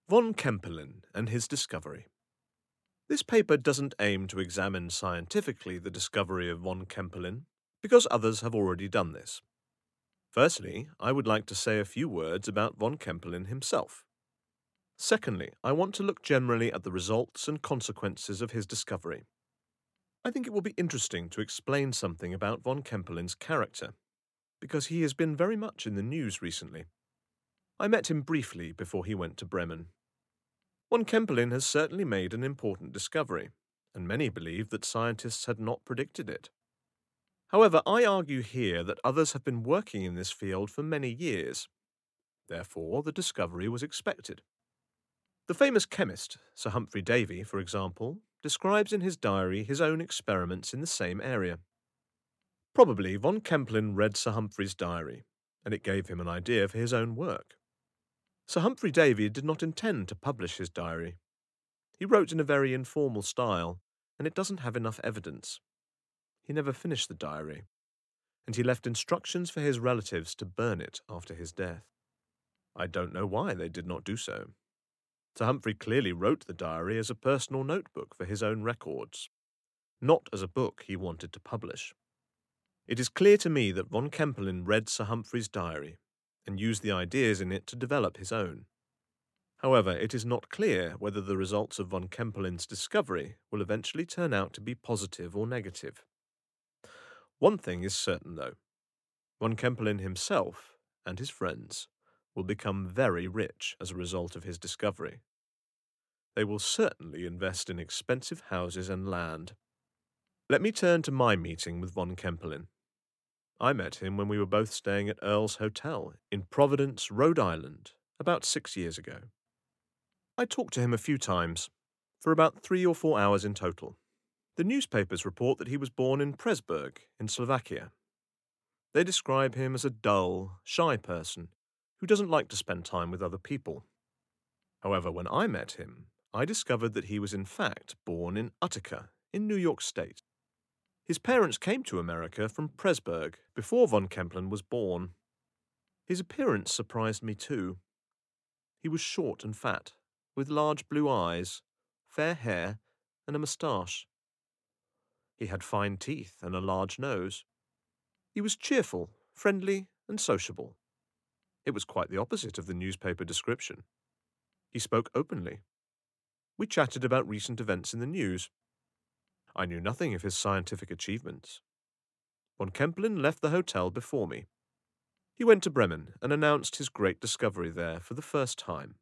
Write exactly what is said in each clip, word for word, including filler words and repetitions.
Von Kempelen and his discovery. This paper doesn't aim to examine scientifically the discovery of von Kempelen, because others have already done this. Firstly, I would like to say a few words about von Kempelen himself. Secondly, I want to look generally at the results and consequences of his discovery. I think it will be interesting to explain something about von Kempelen's character, because he has been very much in the news recently. I met him briefly before he went to Bremen. Von Kempelen has certainly made an important discovery, and many believe that scientists had not predicted it. However, I argue here that others have been working in this field for many years. Therefore, the discovery was expected. The famous chemist, Sir Humphry Davy, for example, describes in his diary his own experiments in the same area. Probably von Kempelen read Sir Humphry's diary, and it gave him an idea for his own work. Sir Humphry Davy did not intend to publish his diary. He wrote in a very informal style, and it doesn't have enough evidence. He never finished the diary, and he left instructions for his relatives to burn it after his death. I don't know why they did not do so. Sir Humphry clearly wrote the diary as a personal notebook for his own records, not as a book he wanted to publish. It is clear to me that von Kempelen read Sir Humphry's diary and used the ideas in it to develop his own. However, it is not clear whether the results of von Kempelen's discovery will eventually turn out to be positive or negative. One thing is certain, though. Von Kempelen himself and his friends will become very rich as a result of his discovery. They will certainly invest in expensive houses and land. Let me turn to my meeting with von Kempelen. I met him when we were both staying at Earl's Hotel in Providence, Rhode Island, about six years ago. I talked to him a few times, for about three or four hours in total. The newspapers report that he was born in Pressburg, in Slovakia. They describe him as a dull, shy person who doesn't like to spend time with other people. However, when I met him, I discovered that he was in fact born in Utica, in New York State. His parents came to America from Pressburg before von Kempelen was born. His appearance surprised me too. He was short and fat, with large blue eyes, fair hair, and a moustache. He had fine teeth and a large nose. He was cheerful, friendly, and sociable. It was quite the opposite of the newspaper description. He spoke openly. We chatted about recent events in the news. I knew nothing of his scientific achievements. Von Kempelen left the hotel before me. He went to Bremen and announced his great discovery there for the first time.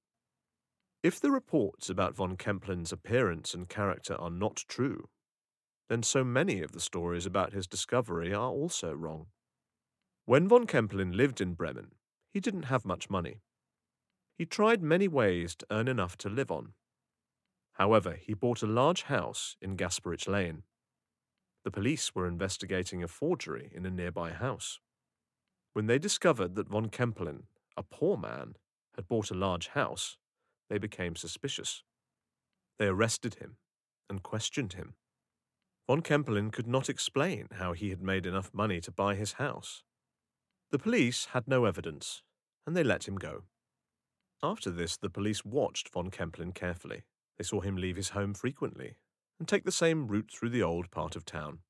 If the reports about von Kempelen's appearance and character are not true, then so many of the stories about his discovery are also wrong. When von Kempelen lived in Bremen, he didn't have much money. He tried many ways to earn enough to live on. However, he bought a large house in Gasperitch Lane. The police were investigating a forgery in a nearby house. When they discovered that von Kempelen, a poor man, had bought a large house, they became suspicious. They arrested him and questioned him. Von Kempelen could not explain how he had made enough money to buy his house. The police had no evidence, and they let him go. After this, the police watched von Kempelen carefully. They saw him leave his home frequently and take the same route through the old part of town.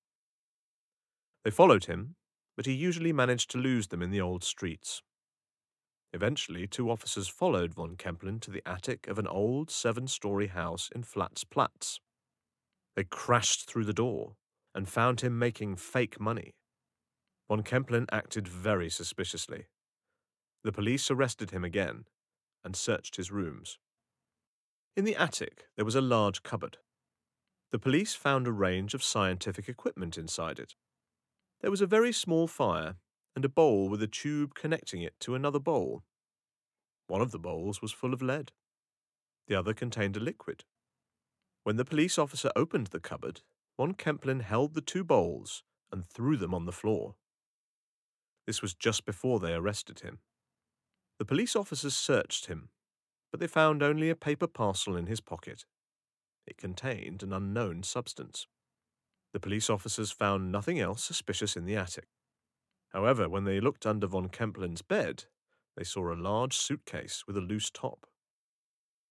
They followed him, but he usually managed to lose them in the old streets. Eventually, two officers followed von Kempelen to the attic of an old seven-story house in Flats Platz. They crashed through the door and found him making fake money. Von Kempelen acted very suspiciously. The police arrested him again and searched his rooms. In the attic, there was a large cupboard. The police found a range of scientific equipment inside it. There was a very small fire and a bowl with a tube connecting it to another bowl. One of the bowls was full of lead. The other contained a liquid. When the police officer opened the cupboard, von Kempelen held the two bowls and threw them on the floor. This was just before they arrested him. The police officers searched him, but they found only a paper parcel in his pocket. It contained an unknown substance. The police officers found nothing else suspicious in the attic. However, when they looked under von Kempelen's bed, they saw a large suitcase with a loose top.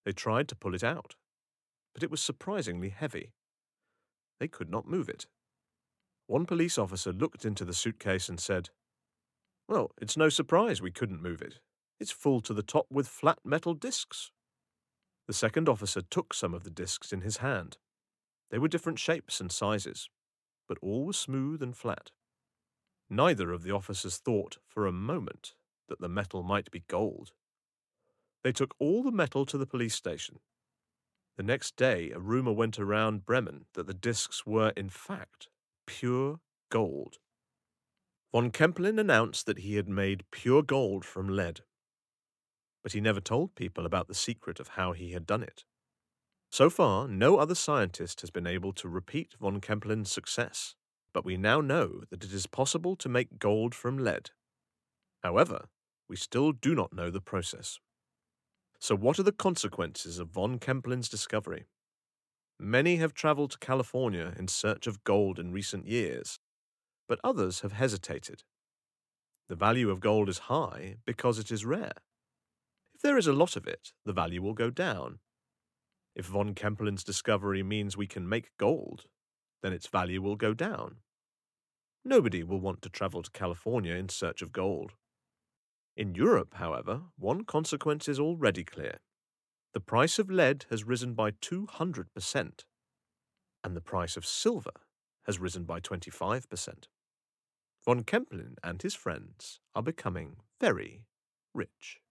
They tried to pull it out, but it was surprisingly heavy. They could not move it. One police officer looked into the suitcase and said, "Well, it's no surprise we couldn't move it. It's full to the top with flat metal discs." The second officer took some of the discs in his hand. They were different shapes and sizes, but all were smooth and flat. Neither of the officers thought for a moment that the metal might be gold. They took all the metal to the police station. The next day, a rumor went around Bremen that the discs were, in fact, pure gold. Von Kempelen announced that he had made pure gold from lead, but he never told people about the secret of how he had done it. So far, no other scientist has been able to repeat von Kempelen's success, but we now know that it is possible to make gold from lead. However, we still do not know the process. So what are the consequences of von Kempelen's discovery? Many have traveled to California in search of gold in recent years, but others have hesitated. The value of gold is high because it is rare. If there is a lot of it, the value will go down. If von Kempelen's discovery means we can make gold, then its value will go down. Nobody will want to travel to California in search of gold. In Europe, however, one consequence is already clear. The price of lead has risen by two hundred percent, and the price of silver has risen by twenty-five percent. Von Kempelen and his friends are becoming very rich.